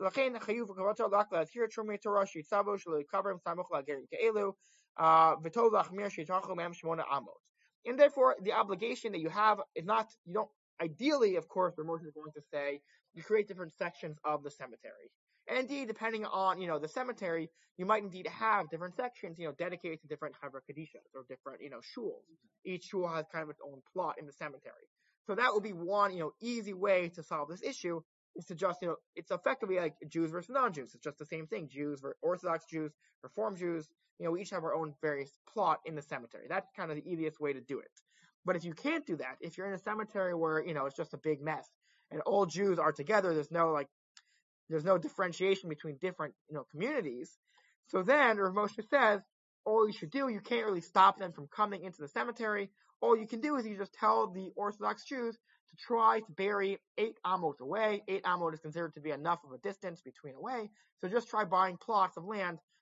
therefore, the obligation that you have is not, ideally, of course, the Moshe is going to say, you create different sections of the cemetery. And indeed, depending on, the cemetery, you might indeed have different sections, dedicated to different Havra Kadishas or different, shuls. Each shul has kind of its own plot in the cemetery. So that would be one, easy way to solve this issue, is to just, it's effectively like Jews versus non-Jews. It's just the same thing. Jews versus Orthodox Jews, Reform Jews, we each have our own various plot in the cemetery. That's kind of the easiest way to do it. But if you can't do that, if you're in a cemetery where, it's just a big mess and all Jews are together, there's no differentiation between different, communities. So then Rav Moshe says, all you should do, you can't really stop them from coming into the cemetery. All you can do is you just tell the Orthodox Jews to try to bury 8 amot away. 8 amot is considered to be enough of a distance between away. So just try buying plots of land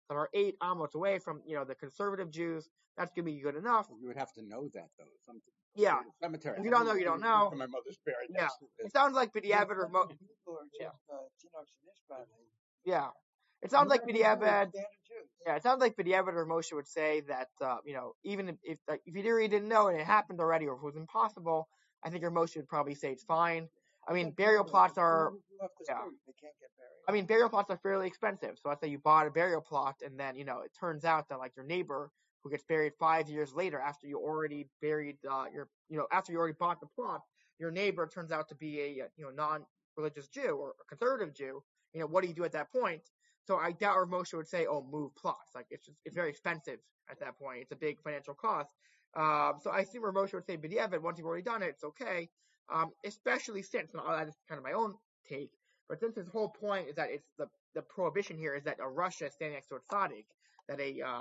that are 8 amot away from, the conservative Jews, that's going to be good enough. You would have to know that, though. Yeah. Cemetery. If you don't know, you don't know. My mother's buried Yeah. next to this. It sounds like B'diavad or People are just, yeah. It sounds like B'diavad. Standard Jews. Yeah, it sounds like B'diavad or Moshe would say that, even if you really didn't know and it happened already or if it was impossible, I think your Moshe would probably say it's fine. I mean, burial plots are, They can't get buried. I mean, burial plots are fairly expensive. So let's say you bought a burial plot and then, it turns out that like your neighbor who gets buried 5 years later after you already buried, after you already bought the plot, your neighbor turns out to be a, non-religious Jew or a conservative Jew. What do you do at that point? So I doubt or Moshe would say, "Oh, move plots." Like it's very expensive at that point. It's a big financial cost. So I assume Moshe would say, "B'diavad, once you've already done it, it's okay." Especially since, and that is kind of my own take, but since his whole point is that it's the prohibition here is that a Russia is standing next to a tzaddik, that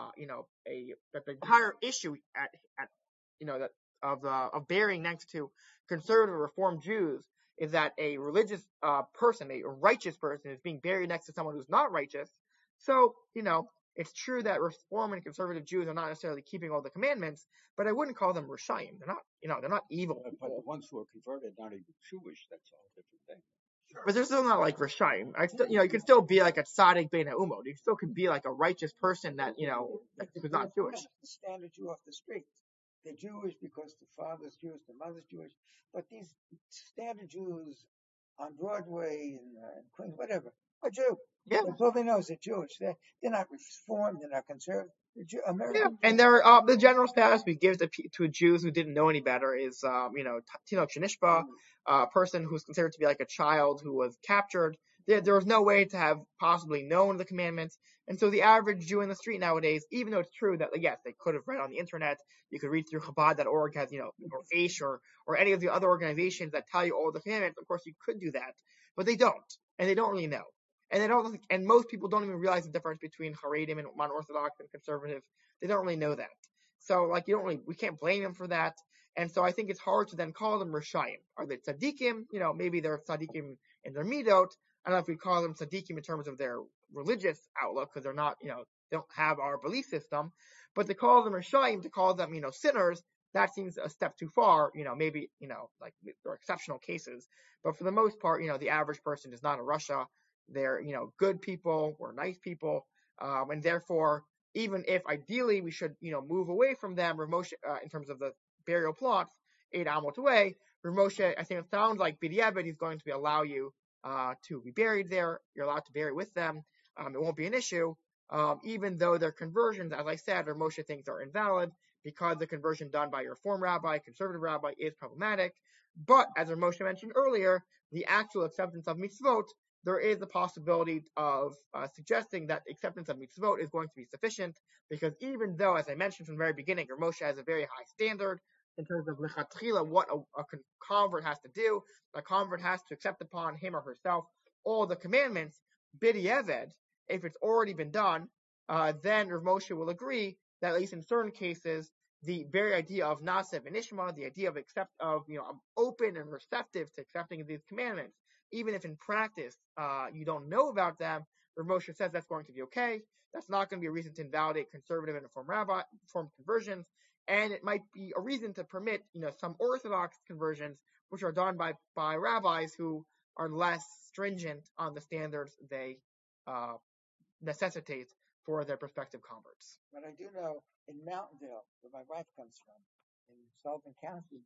that the entire issue that of burying next to conservative Reform Jews is that a religious person, a righteous person, is being buried next to someone who's not righteous. So, it's true that Reform and conservative Jews are not necessarily keeping all the commandments, but I wouldn't call them Rishayim. They're not evil. But the ones who are converted, not even Jewish, that's all a different thing. But they're still not like Rishayim. You can still be like a tzaddik bein ha'umot. You still can be like a righteous person that, who's not Jewish. The standard Jew off the street. They're Jewish because the father's Jewish, the mother's Jewish. But these standard Jews on Broadway and Queens, whatever, are Jew. Yeah. That's all they know is they're Jewish. They're not Reformed. They're not conservative. They're American. Yeah, and they're the general status we give to Jews who didn't know any better is, Tinok Shenishba, a person who's considered to be like a child who was captured. There was no way to have possibly known the commandments. And so the average Jew in the street nowadays, even though it's true that, yes, they could have read on the internet, you could read through Chabad.org, has, or Aish or any of the other organizations that tell you all the commandments. Of course, you could do that, but they don't. And they don't really know. And most people don't even realize the difference between Haredim and non-Orthodox and conservative. They don't really know that. So, we can't blame them for that. And so I think it's hard to then call them Rishayim. Are they tzaddikim? Maybe they're tzaddikim in their midot. I don't know if we call them tzaddikim in terms of their religious outlook, because they're not, they don't have our belief system. But to call them Rishayim, to call them, sinners, that seems a step too far. Maybe, like there are exceptional cases. But for the most part, the average person is not a Russia. They're, good people or nice people. And therefore, even if ideally we should, move away from them, Moshe, in terms of the burial plots, 8 amot away, Moshe, I think it sounds like B'diavad, he's going to allow you to be buried there. You're allowed to bury with them. It won't be an issue. Even though their conversions, as I said, Moshe thinks are invalid because the conversion done by your Reform rabbi, conservative rabbi, is problematic. But as Moshe mentioned earlier, the actual acceptance of mitzvot, there is the possibility of suggesting that acceptance of mitzvot is going to be sufficient, because even though, as I mentioned from the very beginning, Moshe has a very high standard in terms of lechatchila, what a convert has to do. The convert has to accept upon him or herself all the commandments. B'diavad, if it's already been done, then Rav Moshe will agree that at least in certain cases, the very idea of Nasev and Ishma, the idea of I'm open and receptive to accepting these commandments, even if in practice you don't know about them, Rav Moshe says that's going to be okay. That's not going to be a reason to invalidate conservative and Reform conversions, and it might be a reason to permit some Orthodox conversions, which are done by rabbis who are less stringent on the standards they necessitate for their prospective converts. But I do know in Mountaindale, where my wife comes from, in Sullivan County,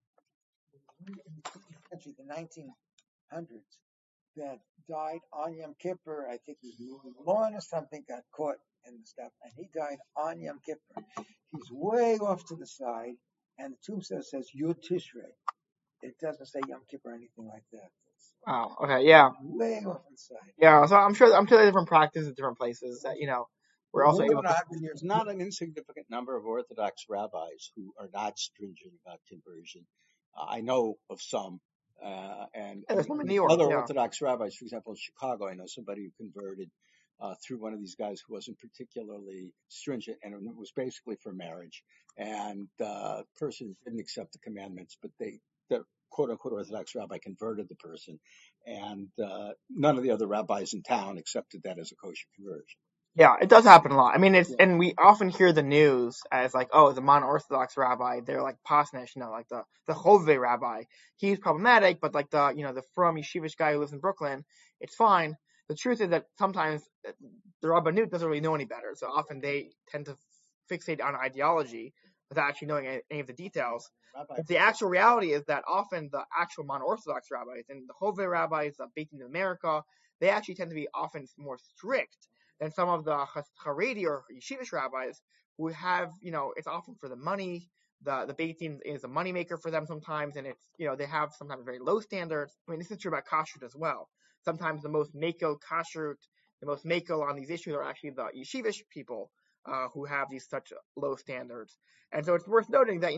the 1900s, that died on Yom Kippur. I think his lawn or something got caught in the stuff, and he died on Yom Kippur. He's way off to the side, and the tombstone says Yud Tishrei. It doesn't say Yom Kippur or anything like that. Wow. Okay. Yeah. Way off on the side. Yeah. So I'm sure there are different practices in different places that we're also able to. There's not an insignificant number of Orthodox rabbis who are not stringent about conversion. I know of some. And there's one in New York, other Orthodox rabbis, for example, in Chicago, I know somebody who converted through one of these guys who wasn't particularly stringent, and it was basically for marriage. And the person didn't accept the commandments, but the quote-unquote Orthodox rabbi converted the person, and none of the other rabbis in town accepted that as a kosher conversion. Yeah, it does happen a lot. I mean, Yeah. and we often hear the news as like, oh, the mono-Orthodox rabbi, they're like Posnish, like the Chove rabbi. He's problematic, but like the from yeshivish guy who lives in Brooklyn, it's fine. The truth is that sometimes the Rabbanut doesn't really know any better. So often they tend to fixate on ideology without actually knowing any of the details. But the actual reality is that often the actual mono-Orthodox rabbis and the Chove rabbis, Beit Din in America, they actually tend to be often more strict than some of the Haredi or Yeshivish rabbis who have, it's often for the money. The Beit Din is a moneymaker for them sometimes, and it's, they have sometimes very low standards. I mean, this is true about kashrut as well. Sometimes the most makel kashrut, the most makel on these issues are actually the Yeshivish people who have these such low standards. And so it's worth noting that,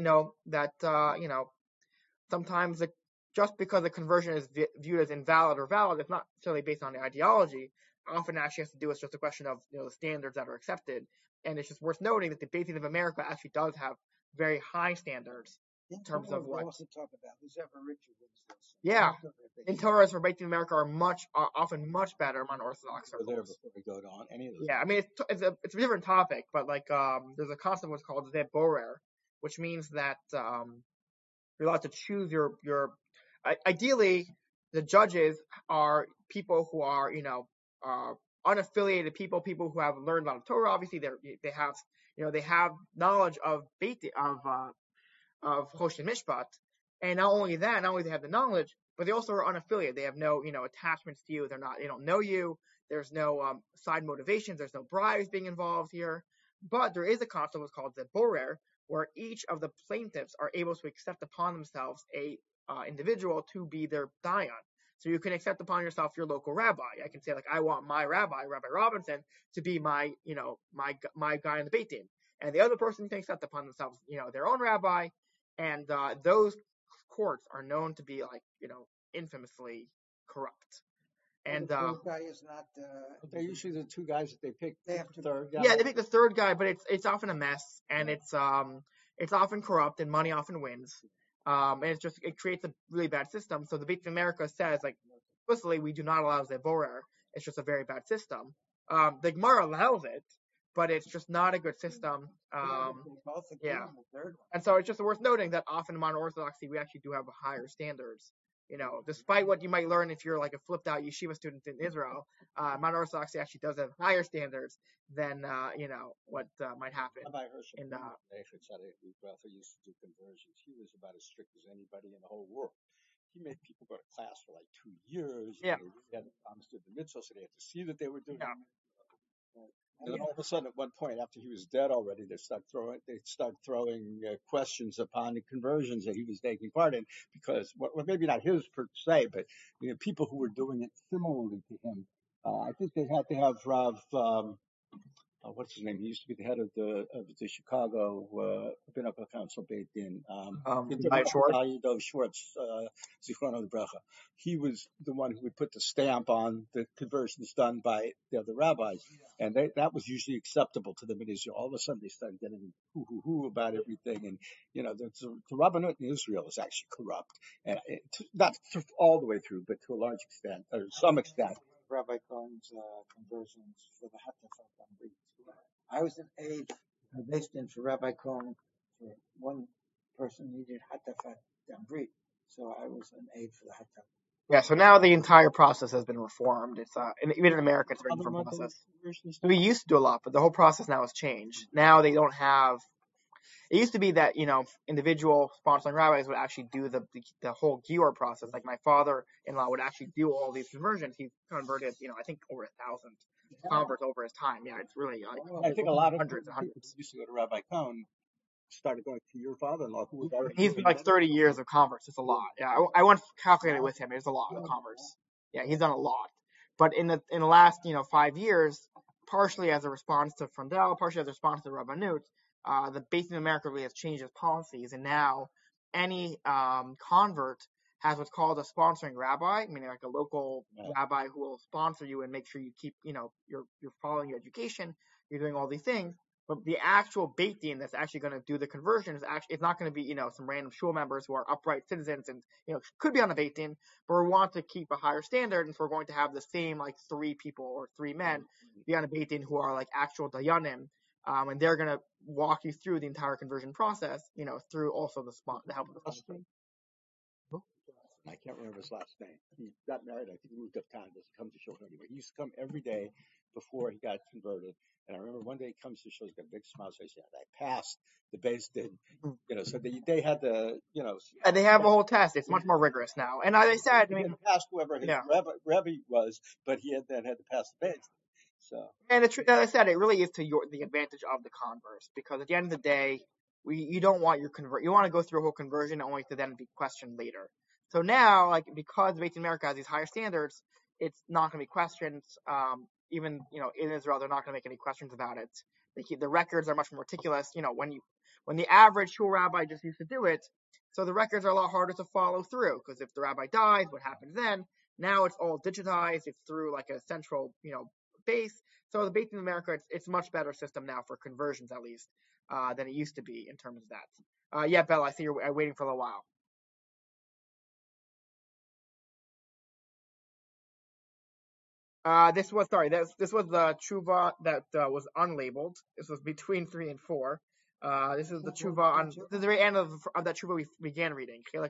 sometimes just because a conversion is viewed as invalid or valid, it's not necessarily based on the ideology. Often actually has to do with just a question of the standards that are accepted. And it's just worth noting that the Beit Din of America actually does have very high standards in terms of what. Also talk about who's ever richer wins this. Yeah, in Torahs for Beit Din of America are often much better on Orthodox Go there circles. before we go on any of those. Yeah, I mean it's a different topic, but like there's a concept what's called Zeh Borer, which means that you're allowed to choose your. Ideally, the judges are people who are unaffiliated people who have learned about Torah. Obviously, they have knowledge of Choshen Mishpat, and not only they have the knowledge, but they also are unaffiliated. They have no attachments to you. They don't know you. There's no side motivations. There's no bribes being involved here. But there is a concept what's called the borer, where each of the plaintiffs are able to accept upon themselves a individual to be their dayan. So you can accept upon yourself your local rabbi. I can say like, I want my rabbi, Rabbi Robinson, to be my my guy in the Beit Din, and the other person can accept upon themselves their own rabbi, and those courts are known to be like infamously corrupt. And the third guy is not. But they're usually the two guys that they pick. They have to. Third guy. yeah, they pick the third guy, but it's often a mess, and it's often corrupt, and money often wins. And it creates a really bad system. So the Beit of America says like explicitly we do not allow Zeborer. It's just a very bad system. The Gemara allows it, but it's just not a good system. Yeah. And so it's just worth noting that often in modern Orthodoxy we actually do have higher standards. Despite what you might learn if you're like a flipped out yeshiva student in Israel, modern Orthodoxy actually does have higher standards than what might happen. Rabbi Hershel in used to do conversions. He was about as strict as anybody in the whole world. He made people go to class for like 2 years. Yeah. They had promised to the mitzvah, so they had to see that they were doing Yeah. it. And then all of a sudden, at one point, after he was dead already, they start throwing questions upon the conversions that he was taking part in, because, well, maybe not his per se, but people who were doing it similarly to him. I think they had to have Rav. What's his name? He used to be the head of the Chicago Rabbinical Council Beit Din. Dov Schwartz, Zichrono Bracha. He was the one who would put the stamp on the conversions done by the other rabbis, and that was usually acceptable to them in Israel. All of a sudden, they started getting hoo about everything, and the Rabbanut in Israel is actually corrupt, and not all the way through, but to a large extent, or some extent. Rabbi Cohen's conversions for the Hatafat Ambrit. I was an aide based in for Rabbi Cohen. For one person needed Hatafat Ambrit, so I was an aide for the Hatafat. Yeah, so now the entire process has been reformed. It's even in America, it's a very different process. We used to do a lot, but the whole process now has changed. Now they don't have. It used to be that individual sponsoring rabbis would actually do the whole gior process. Like my father-in-law would actually do all these conversions. He's converted, I think over 1,000 converts over his time. Yeah, it's really like I think a lot of hundreds and hundreds. Used to go to Rabbi Cohen. Started going to your father-in-law, who was already. He's been like 30 years of converts. It's a lot. Yeah, I once calculated with him. It's a lot of converts. Yeah, he's done a lot. But in the last 5 years, partially as a response to Frondel, partially as a response to Rabbanut, the Beit Din of America really has changed its policies, and now any convert has what's called a sponsoring rabbi, meaning like a local rabbi who will sponsor you and make sure you keep, you're following your education, you're doing all these things. But the actual Beit Din that's actually going to do the conversion it's not going to be, some random shul members who are upright citizens and, could be on the Beit Din, but we want to keep a higher standard, and so we're going to have the same, like, 3 people or 3 men be on a Beit Din who are, like, actual Dayanim, and they're going to walk you through the entire conversion process, through also the help of the sponsor. I can't remember his last name. He got married. I think he moved uptown. Doesn't come to shul anyway. He used to come every day before he got converted. And I remember one day he comes to shul, he's got a big smile. So he said, I passed the Beis Din. So they had the, And they have a whole test. It's much more rigorous now. And as I said, he had passed whoever his Rebbe was, but he had to pass the Beis Din. So. And as I said, it really is to the advantage of the converse, because at the end of the day, you don't want you want to go through a whole conversion only to then be questioned later. So now, like, because Beit Din America has these higher standards, it's not going to be questioned. Even in Israel, they're not going to make any questions about it. The records are much more meticulous. When the average shul rabbi just used to do it, so the records are a lot harder to follow through, because if the rabbi dies, what happens then? Now it's all digitized. It's through like a central base. So the Beit Din America, it's much better system now for conversions, at least, than it used to be in terms of that. Yeah, Bella, I see you're waiting for a little while. This was the tshuva that was unlabeled. This was between 3 and 4. This is the tshuva on the very end of that tshuva we began reading. No,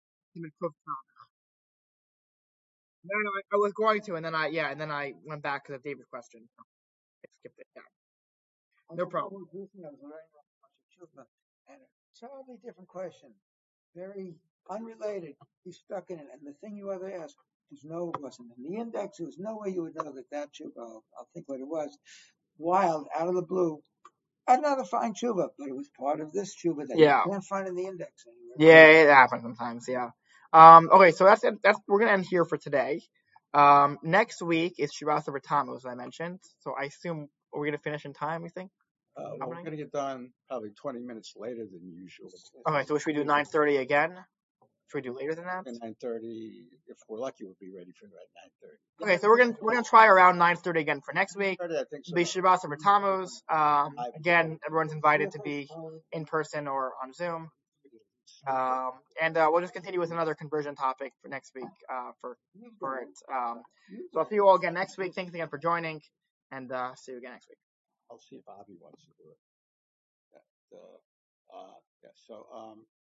I was going to, and then I went back to the David question. I skipped it. Yeah, no problem. I was learning about and a totally different question, very unrelated. You stuck in it, and the thing you ever asked, wasn't in the index. There was no way you would know that tshuva. I'll think what it was. Wild, out of the blue. Another fine tshuva, but it was part of this tshuva that you can't find in the index anywhere. Yeah, it happens sometimes. Yeah. Okay, so that's it. We're gonna end here for today. Next week is Shiras over Tammuz, as I mentioned. So I assume we're gonna finish in time. You think? We're going to get done probably 20 minutes later than usual. Okay, so should we do 9:30 again? Should we do later than that? 9:30. If we're lucky, we'll be ready for that 9:30. Okay, so we're gonna try around 9:30 again for next week. 9:30, I think so. It'll be Shiras over Tammuz. Again, everyone's invited to be in person or on Zoom. And we'll just continue with another conversion topic for next week for it. So I'll see you all again next week. Thanks again for joining, and see you again next week. I'll see if Avi wants to do it. So